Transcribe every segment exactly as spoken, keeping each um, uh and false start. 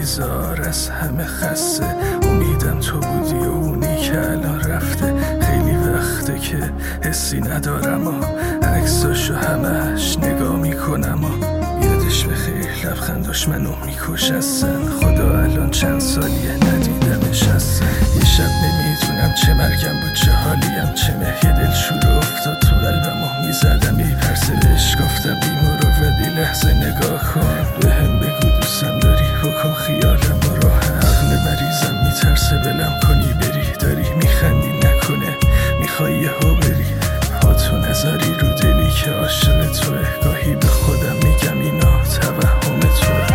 بیزار از همه خسته، امیدم تو بودی و اونی که الان رفته. خیلی وقته که حسی ندارم و عکساشو همش نگاه میکنم و یادش بخیر لبخنداش منو میکشستن. خدا الان چند سالیه ندیدمش هستن. یه شب نمیدونم چه مرگم بود چه حالیم، چه مه دل شروع افتاد تو قلبم و میزدم ای پرسه بهش گفتم بیمورو ولی لحظه نگاه کن، به هم بگو دوستم داری، بکن خیالم و راه عقل مریضم میترسه بلم کنی بری. داری میخندی نکنه میخوایی ها بری، پاتو نذاری رو دلی که عاشق توه. گاهی به خودم میگم اینا توهم توه.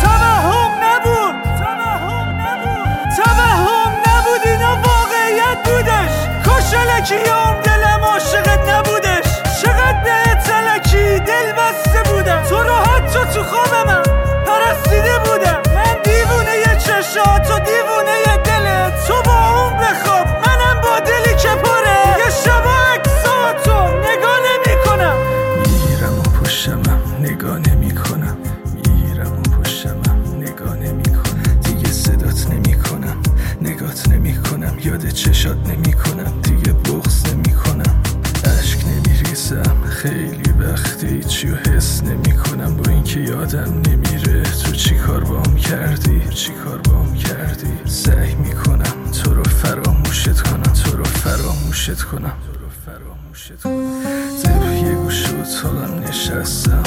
توهم نبود، توهم نبود، توهم نبود، اینا واقعیت بودش. کاشلکیام دلم عاشقت نبودش. چقدر بهت تلکی دل بسته بودم، تو رو حتی تو خوابم پرستیده بودم. من دیوونه یه چشات، تو دیوونه یه دلت. تو با اون بخواب منم با دلی که پره. یه شبا عکساتو نگاه نمی کنم، میگیرم و پشتمم نگاه نمی کنم، میگیرم و پشتمم نگاه نمی کنم. دیگه صدات نمی کنم، نگات نمی کنم، یاد چشات نمی کنم، دیگه بغض نمی کنم، عشق نمی ریزم. خیلی وقته هیچیو حس نمی کنم، با اینکه یادم نمیره تو چی کار بام کردی، چی کار بام کردی. سعی میکنم تو رو فراموشت کنم، تو رو فراموشت کنم، تو رو فراموشت کنم. طبق یه گوش اتاقم نشستم،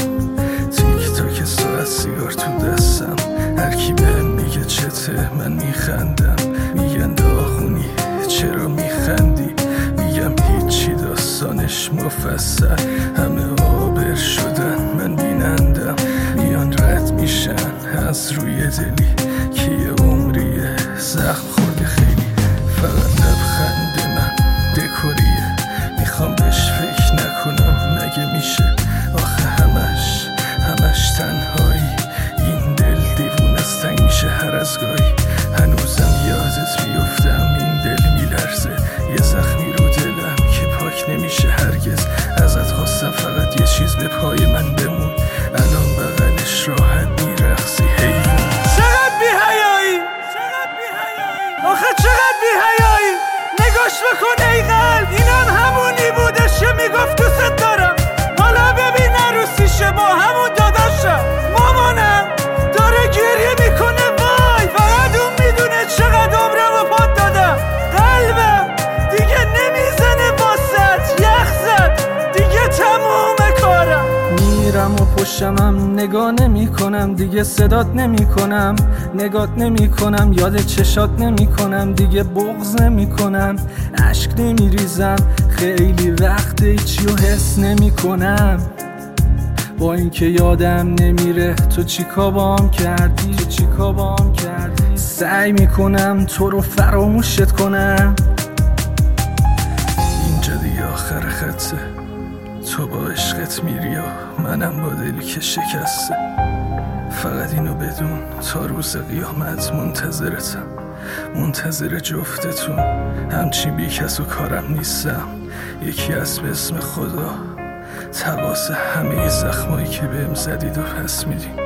تیک تاک ساعت سیگار تو دستم. هر کی بهم میگه چته من میخندم، میگن داغونی چرا میخندی، میگم هیچی داستانش مفصل. همه آبر شدن من بینندم، میان رد میشن از روی دلی که یه عمریه زخم خورده خیلی. فقط لبخند من دکوریه، میخوام بهش فکر نکنم مگه میشه. آخه همش همش تنهایی، این دل دیوون از تنگ میشه هر از گاهی. هنوزم یادت بیفتم این دل میلرزه، یه زخمی رو دلم که پاک نمیشه هرگز. ازت خواستم فقط یه چیز به پای من بمون، الان بغلش راحت میرقصی حیوون. چقدر بی حیایی، آخه چقدر بی حیایی. نگاش بکن ای قلب، اینم همونی بودش که میگفت دوست دارم. حالا ببین عروسیشه با همون داداشم. مامانم داره گریه میکنه وای، فقط اون میدونه چقدر عمرم رو پات دادم. قلبم دیگه نمیزنه واسط، یخ زد دیگه تموم کارم. میرم و پشتمم نگاه نمی کنم، دیگه صدات نمی کنم، نگات نمی کنم، یاد چشات نمی کنم، دیگه بغض نمی کنم، عشق نمی ریزم. خیلی وقته هیچیو حس نمی کنم، با اینکه یادم نمیره تو چیکار بام کردی، تو چیکار بام کردی. سعی میکنم تو رو فراموشت کنم. اینجا دیگه آخر خطه، تو با عشقت میری و منم با دلی که شکسته. فقط اینو بدون تا روز قیامت منتظرتم، منتظر جفتتون. همچین بی کس و کارم نیستم، یکی از به اسم خدا تواس همه زخمایی که بهم زدید و پس میدین.